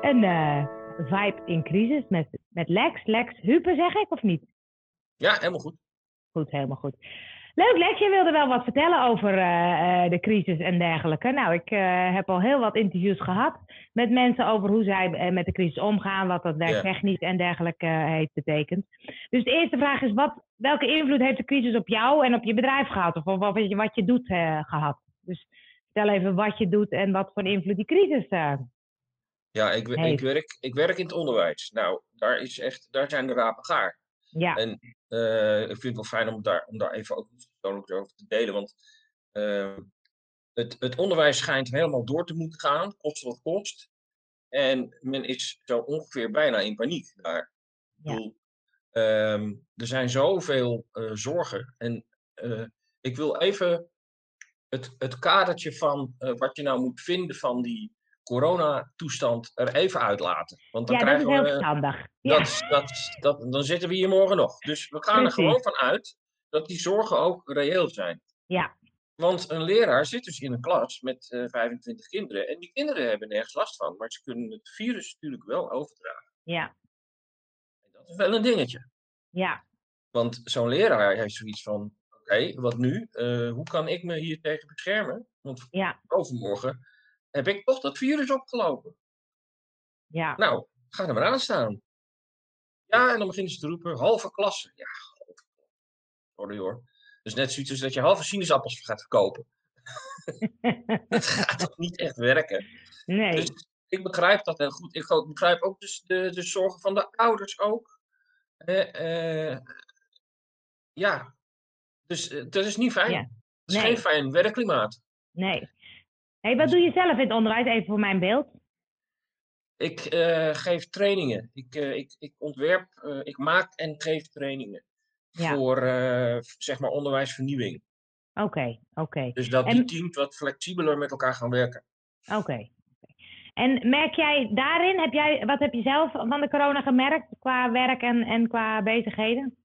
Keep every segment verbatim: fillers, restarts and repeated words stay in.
een uh, vibe in crisis met, met Lex. Lex Hupe, zeg ik, of niet? Ja, helemaal goed. Goed, helemaal goed. Leuk, Lex. Je wilde wel wat vertellen over uh, uh, de crisis en dergelijke. Nou, ik uh, heb al heel wat interviews gehad met mensen over hoe zij uh, met de crisis omgaan, wat dat werktechnisch yeah. en dergelijke uh, heeft betekend. Dus de eerste vraag is, wat, welke invloed heeft de crisis op jou en op je bedrijf gehad? Of wat, wat, je, wat je doet uh, gehad? Dus vertel even wat je doet en wat voor invloed die crisis uh, Ja, ik, ik, werk, ik werk in het onderwijs. Nou, daar, is echt, daar zijn de rapen gaar. Ja. En uh, ik vind het wel fijn om daar, om daar even ook iets persoonlijks over te delen. Want uh, het, het onderwijs schijnt helemaal door te moeten gaan, kost wat kost. En men is zo ongeveer bijna in paniek daar. Ja. Ik bedoel, um, er zijn zoveel uh, zorgen. En uh, ik wil even het, het kadertje van uh, wat je nou moet vinden van die coronatoestand er even uitlaten. Want dan ja, krijgen dat is heel we, verstandig. dat, ja. dat, dat, dan zitten we hier morgen nog. Dus we gaan Precies. er gewoon van uit dat die zorgen ook reëel zijn. Ja. Want een leraar zit dus in een klas met uh, vijfentwintig kinderen. En die kinderen hebben nergens last van. Maar ze kunnen het virus natuurlijk wel overdragen. Ja. En dat is wel een dingetje. Ja. Want zo'n leraar heeft zoiets van, oké, okay, wat nu? Uh, hoe kan ik me hier tegen beschermen? Want ja. overmorgen heb ik toch dat virus opgelopen. Ja. Nou, ga er maar aan staan. Ja, en dan beginnen ze te roepen, halve klasse. Ja, halve klasse. Sorry hoor. Dus net zoiets als dat je halve sinaasappels gaat verkopen. Dat gaat toch niet echt werken? Nee. Dus ik begrijp dat heel goed. Ik begrijp ook dus de, de zorgen van de ouders ook. Uh, uh, ja, dus uh, dat is niet fijn. Ja. Het is nee. geen fijn werkklimaat. Nee. Hey, wat doe je zelf in het onderwijs? Even voor mijn beeld. Ik uh, geef trainingen. Ik, uh, ik, ik ontwerp, uh, ik maak en geef trainingen. Ja. Voor, uh, zeg maar, onderwijsvernieuwing. Oké, okay, oké. Okay. Dus dat die en... teams wat flexibeler met elkaar gaan werken. Oké. Okay. En merk jij daarin, heb jij, wat heb je zelf van de corona gemerkt qua werk en, en qua bezigheden?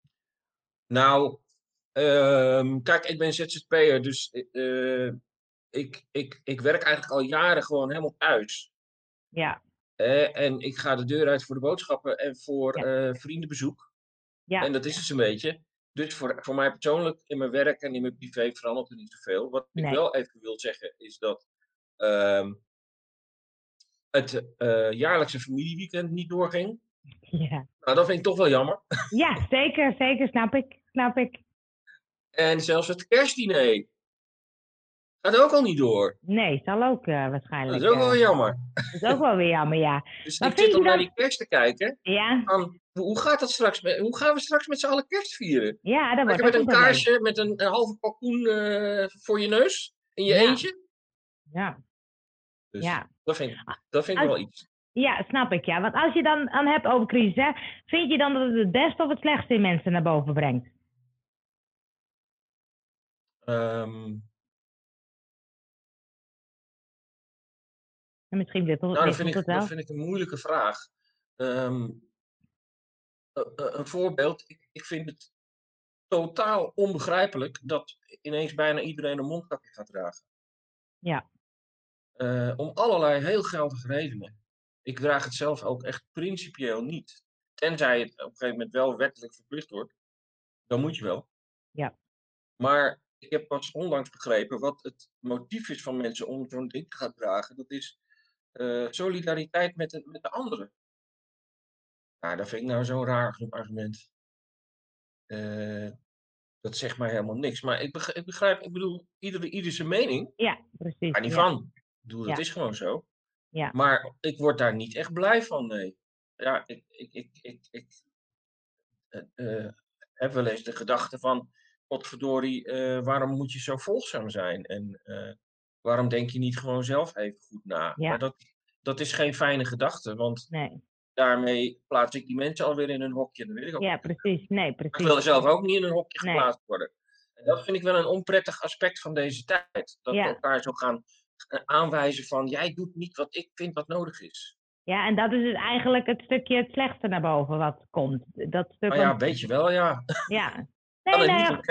Nou, uh, kijk, ik ben Z Z P'er, dus uh, ik, ik, ik werk eigenlijk al jaren gewoon helemaal thuis. Ja. Uh, en ik ga de deur uit voor de boodschappen en voor ja. uh, vriendenbezoek. Ja. En dat is dus een beetje. Dus voor, voor mij persoonlijk, in mijn werk en in mijn privé verandert er niet zoveel. Wat nee. ik wel even wil zeggen, is dat uh, het uh, jaarlijkse familieweekend niet doorging. Ja. Nou, dat vind ik toch wel jammer. Ja, zeker, zeker, snap ik, snap ik. En zelfs het kerstdiner gaat ook al niet door. Nee, zal ook uh, waarschijnlijk. Dat is ook wel uh, jammer. Dat is ook wel weer jammer, ja. Dus maar ik zit om dan... naar die kerst te kijken. Ja. Van, hoe gaat dat straks? Met, hoe gaan we straks met z'n allen kerst vieren? Ja, dat wordt met een kaarsje, mee. met een, een halve kalkoen uh, voor je neus, in je ja. eentje. Ja. Dus ja. dat vind, dat vind ik als, wel iets. Ja, snap ik, ja. Want als je dan aan hebt over crisis, hè, vind je dan dat het het beste of het slechtste in mensen naar boven brengt? Um, en misschien dit nou, dat vind, ik, dat vind ik een moeilijke vraag. Um, uh, uh, een voorbeeld, ik, ik vind het totaal onbegrijpelijk dat ineens bijna iedereen een mondkapje gaat dragen. Ja. Uh, om allerlei heel geldige redenen. Ik draag het zelf ook echt principieel niet. Tenzij het op een gegeven moment wel wettelijk verplicht wordt. Dan moet je wel. Ja. Maar ik heb pas onlangs begrepen wat het motief is van mensen om zo'n ding te gaan dragen. Dat is uh, solidariteit met de, met de anderen. Nou, dat vind ik nou zo'n raar argument. Uh, dat zegt mij helemaal niks. Maar ik begrijp, ik, begrijp, ik bedoel, iedere, ieder zijn mening. Ja, precies. Daar niet ja. van. Ik bedoel, dat ja. is gewoon zo. Ja. Maar ik word daar niet echt blij van, nee. Ja, ik, ik, ik, ik, ik uh, heb wel eens de gedachte van, potverdorie, uh, waarom moet je zo volgzaam zijn? En uh, waarom denk je niet gewoon zelf even goed na? Ja. Maar dat, dat is geen fijne gedachte, want nee. daarmee plaats ik die mensen alweer in een hokje. Dat weet ik ook ja, niet. precies. Nee, precies. Ik wil zelf ook niet in een hokje nee. geplaatst worden. En dat vind ik wel een onprettig aspect van deze tijd. Dat ja. we elkaar zo gaan aanwijzen van, jij doet niet wat ik vind wat nodig is. Ja, en dat is dus eigenlijk het stukje het slechtste naar boven wat komt. Dat stuk Nou ja, van... weet je wel, ja. Ja. Ik kan Nee, het nee, niet ontkennen.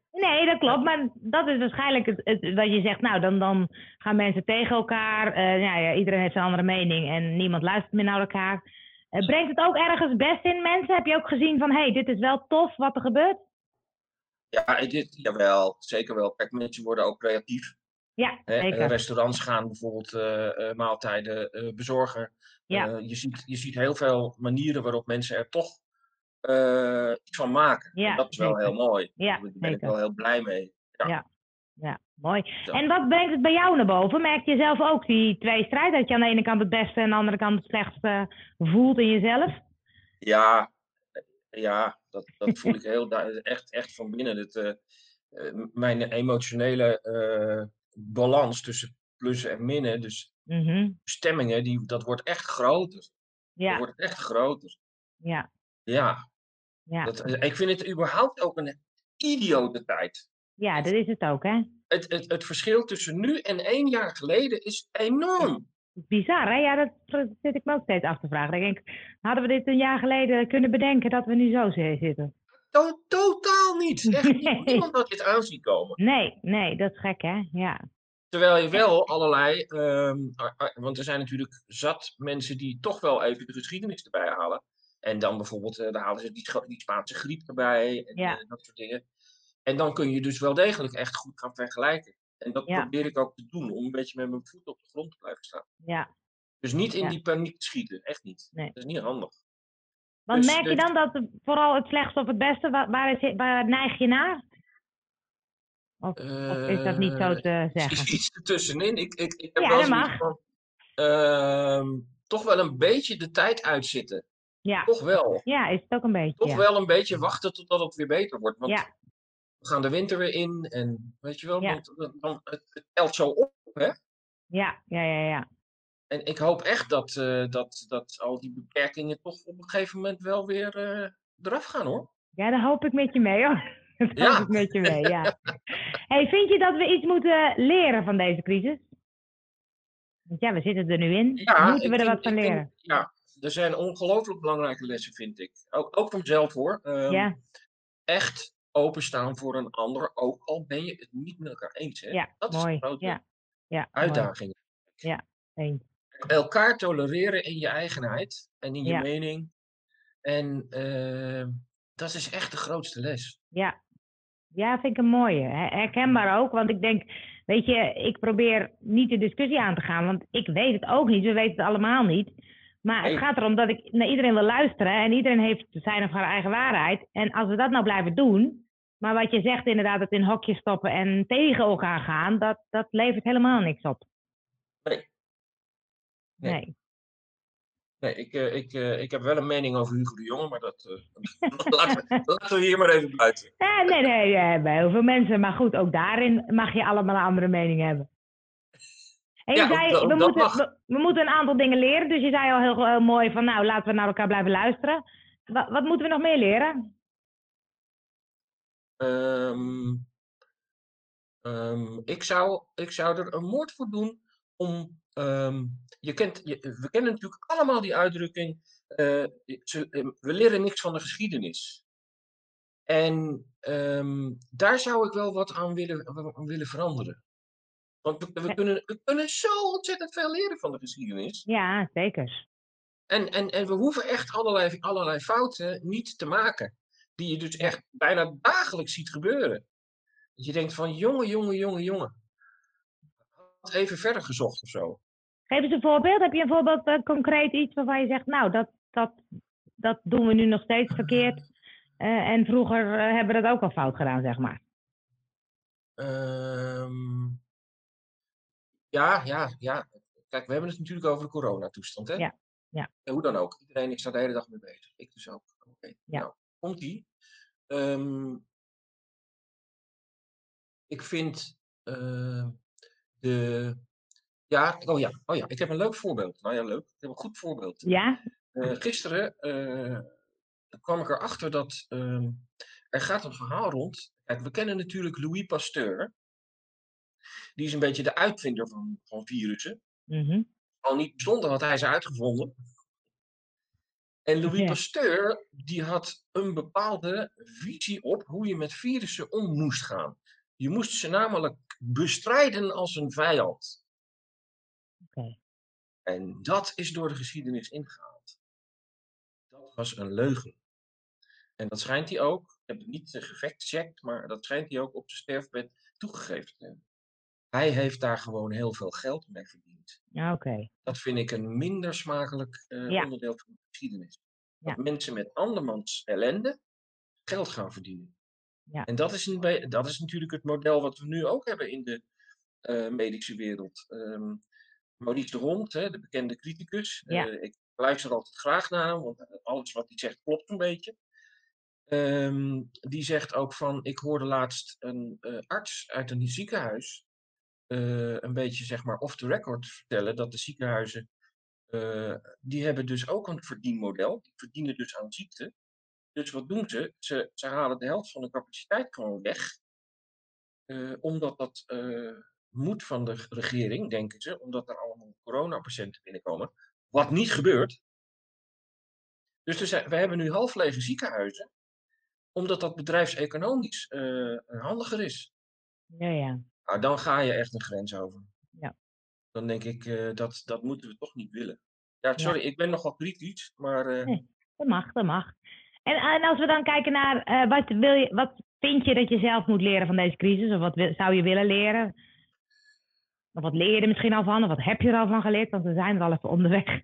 Nee, dat klopt. Maar dat is waarschijnlijk het, het, wat je zegt. Nou, dan, dan gaan mensen tegen elkaar. Eh, ja, ja, iedereen heeft zijn andere mening en niemand luistert meer naar elkaar. Eh, brengt het ook ergens best in mensen? Heb je ook gezien van, hé, hey, dit is wel tof wat er gebeurt? Ja, dit, jawel, zeker wel. Kijk, mensen worden ook creatief. Ja, Hè? Eh, zeker. restaurants gaan bijvoorbeeld eh, eh, maaltijden eh, bezorgen. Ja, Eh, je ziet, je ziet heel veel manieren waarop mensen er toch eh, iets van maken. En ja, dat is wel heel zeker. mooi. Ja, Daar ben ik zeker. wel heel blij mee. Ja, Ja, ja, mooi. zo. En wat brengt het bij jou naar boven? Merk je zelf ook die twee strijd? Dat je aan de ene kant het beste en aan de andere kant het slechtste voelt in jezelf? Ja, ja dat, dat voel ik heel du- echt, echt van binnen. Het, eh, eh, m- mijn emotionele eh, balans tussen plussen en minnen, dus Mhm. stemmingen, die, dat wordt echt groter. Dat Ja, wordt echt groter. ja, Ja, ja. dat, ik vind het überhaupt ook een idiote tijd. Ja, dat is het ook, hè? Het, het, het verschil tussen nu en één jaar geleden is enorm. Bizar, hè? Ja, dat dat zit ik me ook steeds af te vragen. Ik denk, hadden we dit een jaar geleden kunnen bedenken dat we nu zo zi- zitten? To- totaal niet. Echt niet. Nee, Niemand had dit aanzien komen. nee, nee, dat is gek, hè? Ja. Terwijl je wel allerlei, ehm, a- a- want er zijn natuurlijk zat mensen die toch wel even de geschiedenis erbij halen. En dan bijvoorbeeld, eh, dan halen ze die, Scha- die Spaanse griep erbij en Ja, eh, dat soort dingen. En dan kun je dus wel degelijk echt goed gaan vergelijken. En dat ja, probeer ik ook te doen, om een beetje met mijn voet op de grond te blijven staan. ja, Dus niet in ja, die paniek te schieten, echt niet. nee. Dat is niet handig. Want Dus, merk je dus dan dat het vooral het slechtste of het beste, waar, waar, is, waar neig je naar? Of, of is dat niet zo eh, te iets, iets, zeggen? iets ertussenin. Ik, ik, ik heb Ja, wel dat zoiets mag. van, ehm, toch wel een beetje de tijd uitzitten. Ja, Toch wel. ja, is het ook een beetje, Toch ja. wel een beetje wachten totdat het weer beter wordt. Want Ja, we gaan de winter weer in en weet je wel, ja, want dan, dan, het, het telt zo op. Hè? ja, ja, ja, ja. En ik hoop echt dat, eh, dat, dat al die beperkingen toch op een gegeven moment wel weer eh, eraf gaan hoor. Ja, daar hoop ik met je mee, hoor. Dat hoop ik Ja, met je mee, ja. Hey, vind je dat we iets moeten leren van deze crisis? Want ja, we zitten er nu in. ja, Moeten we ik er wat vind, van ik vind, leren? ja, er zijn ongelooflijk belangrijke lessen, vind ik. Ook, ook van mezelf hoor. Ehm, Ja, echt openstaan voor een ander, ook al ben je het niet met elkaar eens. Hè? ja, Dat is de mooi. grote Ja, ja, mooi. uitdaging. Ja, eens. Elkaar tolereren in je eigenheid en in je Ja, mening. En eh, dat is echt de grootste les. ja. Ja, vind ik een mooie. Her- Herkenbaar ook, want ik denk, weet je, ik probeer niet de discussie aan te gaan, want ik weet het ook niet. We weten het allemaal niet. Maar het Hey, gaat erom dat ik naar iedereen wil luisteren en iedereen heeft zijn of haar eigen waarheid. En als we dat nou blijven doen, maar wat je zegt inderdaad, het in hokjes stoppen en tegen elkaar gaan, dat, dat levert helemaal niks op. nee, nee, Nee. nee. Ik, eh, ik, eh, ik heb wel een mening over Hugo de Jonge, maar dat eh, laten, we, laten we hier maar even buiten. Eh, nee, nee, eh, bij heel veel mensen. Maar goed, ook daarin mag je allemaal een andere mening hebben. En je Ja, ook, zei, we ook dat moeten, mag. we, we moeten een aantal dingen leren. Dus je zei al heel, heel mooi van, nou, laten we naar elkaar blijven luisteren. Wat, wat moeten we nog meer leren? Ehm, ehm, ik, zou, ik zou er een moord voor doen om. ehm, je kent, je, we kennen natuurlijk allemaal die uitdrukking. eh, ze- eh, we leren niks van de geschiedenis. En ehm, daar zou ik wel wat aan willen, aan willen veranderen. Want we, we, kunnen, we kunnen zo ontzettend veel leren van de geschiedenis. Ja, zeker. En, en, en we hoeven echt allerlei, allerlei fouten niet te maken. Die je dus Ja. echt bijna dagelijks ziet gebeuren. Dat je denkt van jongen, jongen, jongen, jongen. Had even verder gezocht of zo. Geef eens een voorbeeld. Heb je een voorbeeld, eh, concreet iets waarvan je zegt, nou, dat, dat, dat doen we nu nog steeds verkeerd. Eh, en vroeger eh, hebben we dat ook al fout gedaan, zeg maar. Ehm, ja, ja, ja. Kijk, we hebben het natuurlijk over de coronatoestand, hè? Ja, ja, En hoe dan ook. Iedereen is daar de hele dag mee bezig. Ik dus ook. Oké, ja. nou, komt-ie. Ehm, ik vind eh, de. Ja, oh ja, oh ja, ik heb een leuk voorbeeld. Nou ja, leuk. Ik heb een goed voorbeeld. Ja? Eh, gisteren eh, kwam ik erachter dat ehm, er gaat een verhaal rond. Kijk, we kennen natuurlijk Louis Pasteur. Die is een beetje de uitvinder van, van virussen. Mhm. Al niet bijzonder had hij ze uitgevonden. En Louis Ja. Pasteur, die had een bepaalde visie op hoe je met virussen om moest gaan. Je moest ze namelijk bestrijden als een vijand. Oké. En dat is door de geschiedenis ingehaald. Dat was een leugen. En dat schijnt hij ook, ik heb het niet uh, gefactcheckt, maar dat schijnt hij ook op zijn sterfbed toegegeven te hebben. Hij heeft daar gewoon heel veel geld mee verdiend. Ja, oké. Dat vind ik een minder smakelijk uh, Ja. onderdeel van de geschiedenis. Dat Ja. mensen met andermans ellende geld gaan verdienen. Ja. En dat is, een be- dat is natuurlijk het model wat we nu ook hebben in de uh, medische wereld. Um, Maurice de Hond, hè, de bekende criticus. Ja. Uh, ik luister altijd graag naar hem, want alles wat hij zegt klopt een beetje. Um, die zegt ook van, ik hoorde laatst een uh, arts uit een ziekenhuis uh, een beetje zeg maar off the record vertellen dat de ziekenhuizen, uh, die hebben dus ook een verdienmodel. Die verdienen dus aan ziekte. Dus wat doen ze? Ze, ze halen de helft van de capaciteit gewoon weg. Uh, omdat dat uh, moet van de regering, denken ze, omdat er allemaal coronapatiënten binnenkomen. Wat niet gebeurt. Dus, dus we hebben nu half lege ziekenhuizen, omdat dat bedrijfseconomisch uh, handiger is. Ja, ja. Nou, dan ga je echt een grens over. Ja. Dan denk ik, uh, dat, dat moeten we toch niet willen. Ja, sorry, Ja. ik ben nogal kritisch, maar... Uh... Nee, dat mag, dat mag. En, en als we dan kijken naar, uh, wat, wil je, wat vind je dat je zelf moet leren van deze crisis? Of wat wil, zou je willen leren? Of wat leer je er misschien al van? Of wat heb je er al van geleerd? Want we zijn er al even onderweg.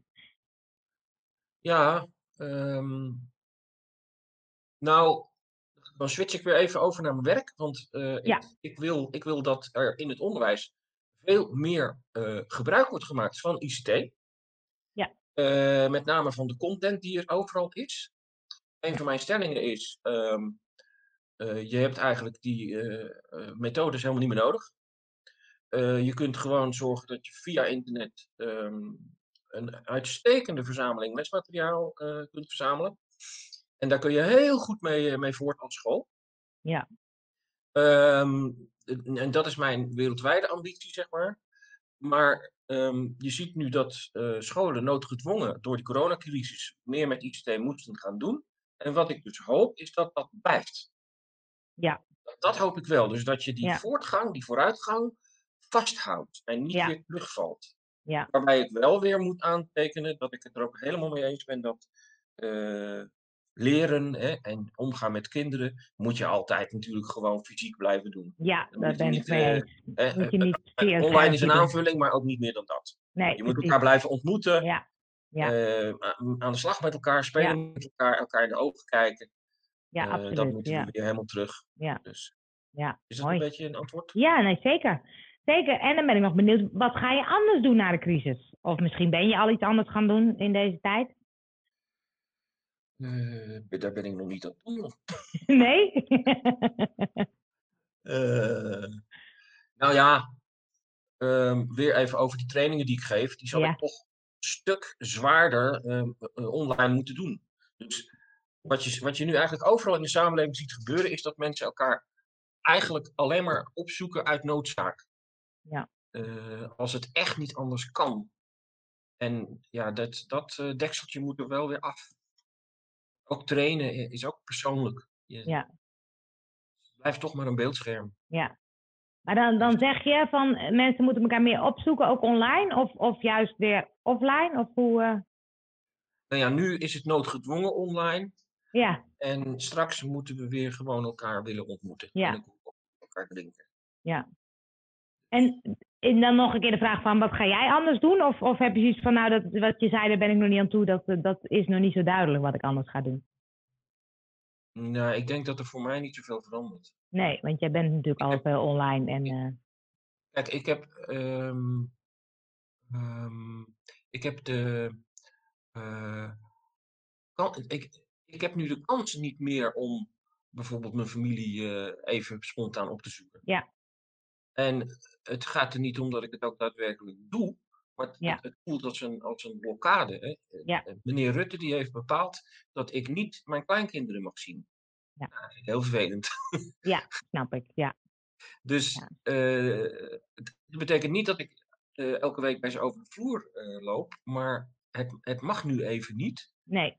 Ja, um... nou, dan switch ik weer even over naar mijn werk. Want uh, ja. ik, ik, wil, ik wil dat er in het onderwijs veel meer uh, gebruik wordt gemaakt van I C T. Ja. Uh, met name van de content die er overal is. Een van mijn stellingen is, um, uh, je hebt eigenlijk die uh, uh, methodes helemaal niet meer nodig. Uh, je kunt gewoon zorgen dat je via internet um, een uitstekende verzameling lesmateriaal uh, kunt verzamelen. En daar kun je heel goed mee, mee voort als school. Ja. Um, en dat is mijn wereldwijde ambitie, zeg maar. Maar um, je ziet nu dat uh, scholen noodgedwongen door de coronacrisis meer met I C T moesten gaan doen. En wat ik dus hoop, is dat dat blijft. Ja. Dat, dat hoop ik wel. Dus dat je die ja. voortgang, die vooruitgang vasthoudt en niet ja. weer terugvalt. Ja. Waarbij ik wel weer moet aantekenen dat ik het er ook helemaal mee eens ben dat uh, leren hè, en omgaan met kinderen moet je altijd natuurlijk gewoon fysiek blijven doen. Ja, dan daar ben niet, ik mee eens. Uh, moet je niet uh, online is een aanvulling, maar ook niet meer dan dat. Nee, je precies. moet elkaar blijven ontmoeten, ja. Ja. Uh, aan de slag met elkaar, spelen ja. met elkaar, elkaar in de ogen kijken. Ja, uh, absoluut. dat moeten ja. we weer helemaal terug. Ja. Dus, ja, is dat mooi. een beetje een antwoord? Ja, nee, zeker. Zeker. En dan ben ik nog benieuwd, wat ga je anders doen na de crisis? Of misschien ben je al iets anders gaan doen in deze tijd? Uh, daar ben ik nog niet aan toe. Nee? uh, nou ja, um, weer even over die trainingen die ik geef. Die zal ja. ik toch een stuk zwaarder um, uh, online moeten doen. Dus wat je, wat je nu eigenlijk overal in de samenleving ziet gebeuren, is dat mensen elkaar eigenlijk alleen maar opzoeken uit noodzaak. Ja. Uh, als het echt niet anders kan. En ja, dat, dat uh, dekseltje moet er wel weer af. Ook trainen is ook persoonlijk. Je ja. blijft toch maar een beeldscherm. Ja. Maar dan, dan zeg je van mensen moeten elkaar meer opzoeken, ook online? Of, of juist weer offline? Of hoe, uh... Nou ja, nu is het noodgedwongen online. Ja. En straks moeten we weer gewoon elkaar willen ontmoeten. Ja. En een koek op elkaar drinken. Ja. En, en dan nog een keer de vraag van, wat ga jij anders doen? Of, of heb je zoiets van, nou, dat, wat je zei, daar ben ik nog niet aan toe. Dat, dat is nog niet zo duidelijk wat ik anders ga doen. Nou, ik denk dat er voor mij niet zoveel verandert. Nee, want jij bent natuurlijk al veel online. En, uh... Kijk, ik heb... Um, um, ik heb de... Uh, kan, ik, ik heb nu de kans niet meer om bijvoorbeeld mijn familie uh, even spontaan op te zoeken. Ja. En het gaat er niet om dat ik het ook daadwerkelijk doe, maar het, ja. het, het voelt als een, als een blokkade. Hè? Ja. Meneer Rutte die heeft bepaald dat ik niet mijn kleinkinderen mag zien. Ja. Ja, heel vervelend. Ja, snap ik, ja. Dus ja. uh, het betekent niet dat ik uh, elke week bij ze over de vloer uh, loop, maar het, het mag nu even niet. Nee.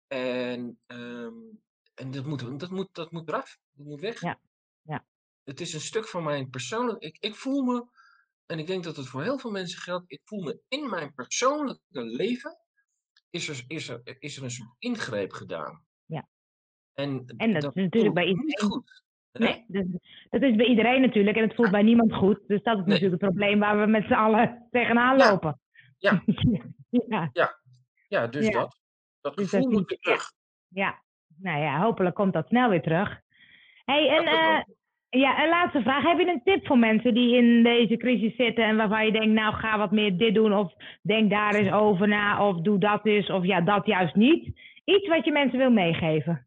En, ehm, en dat moet, dat moet, dat moet eraf. Dat moet weg. Ja, ja, Het is een stuk van mijn persoonlijk. Ik, ik voel me, en ik denk dat het voor heel veel mensen geldt. Ik voel me in mijn persoonlijke leven. Is er, is er, is er een soort ingreep gedaan. ja. En d- En dat is dat natuurlijk bij voelt niet iedereen. goed. Hè? Nee, dat, dat is bij iedereen natuurlijk en het voelt bij niemand goed. Dus dat is Nee. natuurlijk het probleem waar we met z'n allen tegenaan Ja, lopen. ja, ja, ja, ja, dus ja. dat. Dat Dus dat gevoel vind moet je, weer ja, terug. ja. Nou ja, hopelijk komt dat snel weer terug. Hey, en Dat wordt eh, ook. ja, een laatste vraag. Heb je een tip voor mensen die in deze crisis zitten en waarvan je denkt, nou ga wat meer dit doen of denk daar eens over na of doe dat eens of ja, dat juist niet. Iets wat je mensen wil meegeven.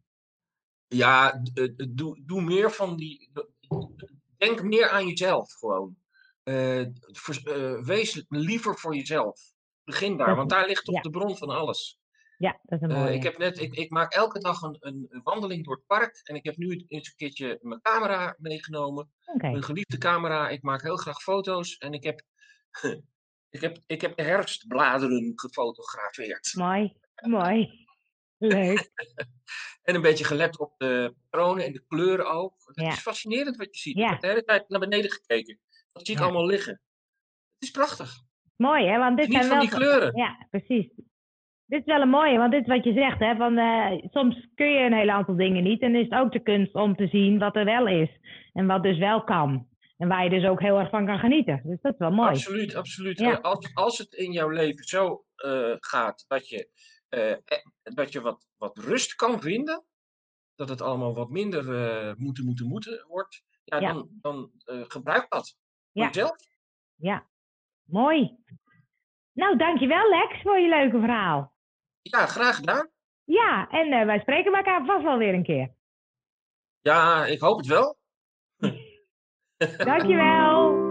Ja, d- eh, eh, doe, doe meer van die. Denk meer aan jezelf gewoon. Eh, vers- eh, wees liever voor jezelf. Begin daar, Dat want is, daar ligt toch ja, de bron van alles. ja, dat is een Eh, ik mooie. heb net, ik, ik maak elke dag een, een, een wandeling door het park en ik heb nu eens een keertje mijn camera meegenomen. Oké, Mijn geliefde camera. Ik maak heel graag foto's en ik heb, ik heb, ik heb de herfstbladeren gefotografeerd. mooi, mooi, leuk. En een beetje gelet op de patronen en de kleuren ook. Het is Ja, fascinerend wat je ziet. Ik heb ja, de hele tijd naar beneden gekeken. Dat zie ik ja. allemaal liggen. Het is prachtig. Mooi hè, want dit Geniet zijn van wel, die kleuren. ja, precies. Dit is wel een mooie, want dit is wat je zegt, hè, van eh, soms kun je een heel aantal dingen niet en is het ook de kunst om te zien wat er wel is en wat dus wel kan. En waar je dus ook heel erg van kan genieten. Dus dat is wel mooi. Absoluut, absoluut. Eh, Ja, als, als het in jouw leven zo eh, gaat dat je, eh, eh, dat je wat, wat rust kan vinden, dat het allemaal wat minder eh, moeten, moeten, moeten wordt, ja, ja, dan, dan eh, gebruik dat voor ja, jezelf. ja. Mooi. Nou, dankjewel Lex voor je leuke verhaal. Ja, graag gedaan. Ja, en eh, wij spreken elkaar vast wel weer een keer. Ja, ik hoop het wel. Dankjewel.